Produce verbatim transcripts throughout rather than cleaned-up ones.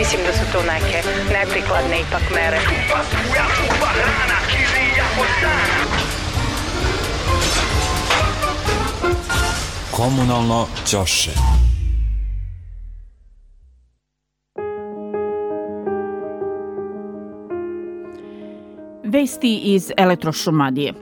Mislim da su to neke neprikladne ipak mere. Komunalno ćoše. Vesti iz Elektrošumadije.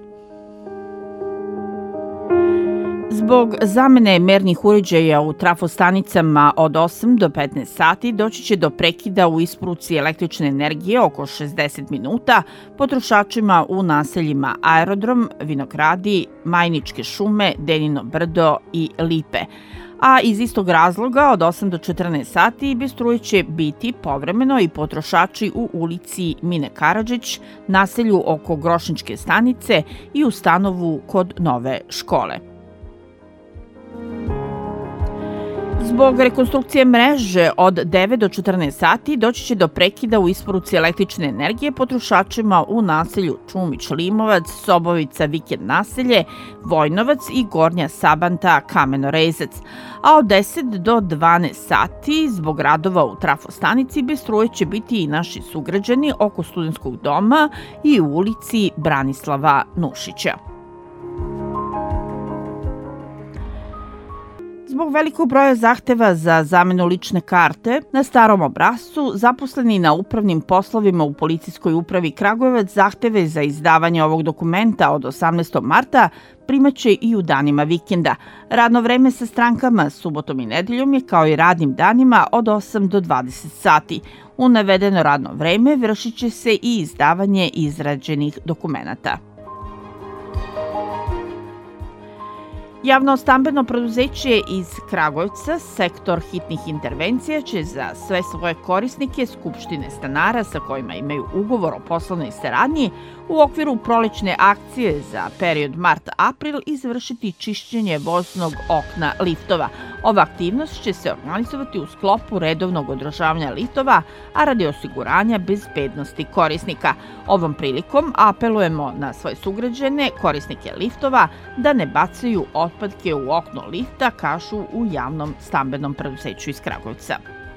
Zbog zamene mernih uređaja u trafostanicama od osam do petnaest sati doći će do prekida u isporuci električne energije oko šezdeset minuta potrošačima u naseljima Aerodrom, Vinogradi, Majničke šume, Denino brdo i Lipe. A iz istog razloga od osam do četrnaest sati bez struje će biti povremeno i potrošači u ulici Mine Karadžić, naselju oko Grošničke stanice i u stanovu kod nove škole. Zbog rekonstrukcije mreže od devet do četrnaest sati doći će do prekida u isporuci električne energije potrošačima u naselju Čumić Limovac, Sobovica Vikend naselje, Vojnovac i Gornja Sabanta Kamenorezac. A od deset do dvanaest sati zbog radova u trafostanici bez struje će biti i naši sugrađani oko Studentskog doma i u ulici Branislava Nušića. Zbog velikog broja zahteva za zamenu lične karte na starom obrascu, zaposleni na upravnim poslovima u Policijskoj upravi Kragujevac zahteve za izdavanje ovog dokumenta od osamnaestog marta primaće i u danima vikenda. Radno vreme sa strankama subotom i nedeljom je kao i radnim danima od osam do dvadeset sati. U navedeno radno vreme vršit će se i izdavanje izrađenih dokumenata. Javno stambeno preduzeće iz Kragujevca, sektor hitnih intervencija, će za sve svoje korisnike skupštine stanara sa kojima imaju ugovor o poslovnoj saradnji u okviru prolećne akcije za period mart-april izvršiti čišćenje voznog okna liftova. Ova aktivnost će se organizovati u sklopu redovnog održavanja liftova, a radi osiguranja bezbednosti korisnika. Ovom prilikom apelujemo na svoje sugrađane, korisnike liftova, da ne bacaju otpadke u okno lifta, kažu u javnom stambenom preduzeću iz Kragujevca.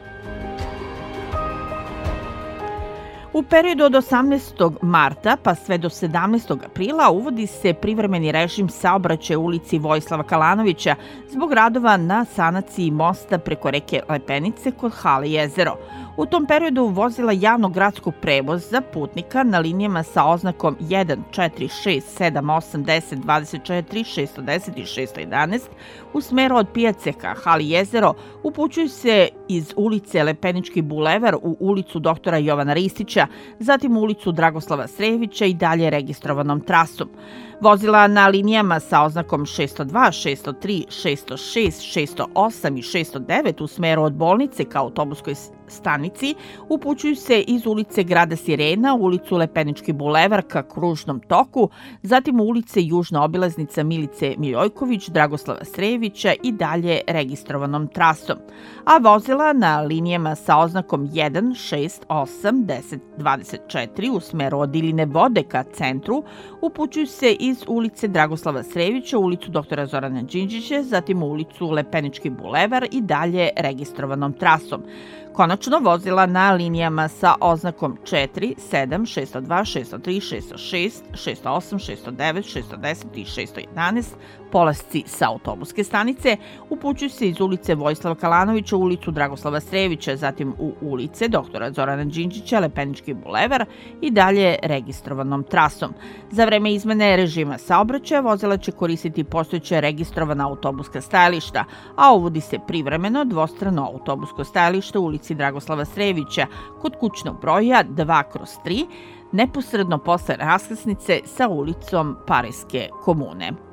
U periodu od osamnaestog marta pa sve do sedamnaestog aprila uvodi se privremeni režim saobraćaja u ulici Vojislava Kalanovića zbog radova na sanaciji mosta preko reke Lepenice kod hale Jezero. U tom periodu vozila javnog gradskog prevoza putnika na linijama sa oznakom jedan, četiri, šest, sedam, osam, deset, dvadeset četiri, šesto deset i šesto jedanaest u smeru od pijace ka hali Jezero upućuju se iz ulice Lepenički bulevar u ulicu doktora Jovana Ristića, zatim u ulicu Dragoslava Srejevića i dalje registrovanom trasom. Vozila na linijama sa oznakom šesto dva, šesto tri, šesto šest, šesto osam i šesto devet u smeru od bolnice ka autobuskoj stanici upućuju se iz ulice Grada Sirena u ulicu Lepenički bulevar ka kružnom toku, zatim u ulice Južna obilaznica Milice Miljojković, Dragoslava Srejevića i dalje registrovanom trasom. A vozila na linijama sa oznakom jedan, šest, osam, deset, dvadeset četiri u smeru od Iline Vode ka centru upućuju se iz ulice Dragoslava Srejevića u ulicu doktora Zorana Đinđića, zatim u ulicu Lepenički bulevar i dalje registrovanom trasom. Konačno, vozila na linijama sa oznakom četiri, sedam, šesto dva, šesto tri, šesto šest, šesto osam, šesto devet, šesto deset i šesto jedanaest polasci sa autobuske stanice upućuju se iz ulice Vojislava Kalanovića u ulicu Dragoslava Srejevića, zatim u ulice doktora Zorana Đinđića, Lepenički bulevar i dalje registrovanom trasom. Za vreme izmene režima saobraćaja vozila će koristiti postojeće registrovana autobuska stajališta, a uvodi se privremeno dvostrano autobusko stajalište u ulici Dragoslava Srejevića kod kućnog broja dva kroz tri, neposredno posle raskrsnice sa ulicom Parejske komune.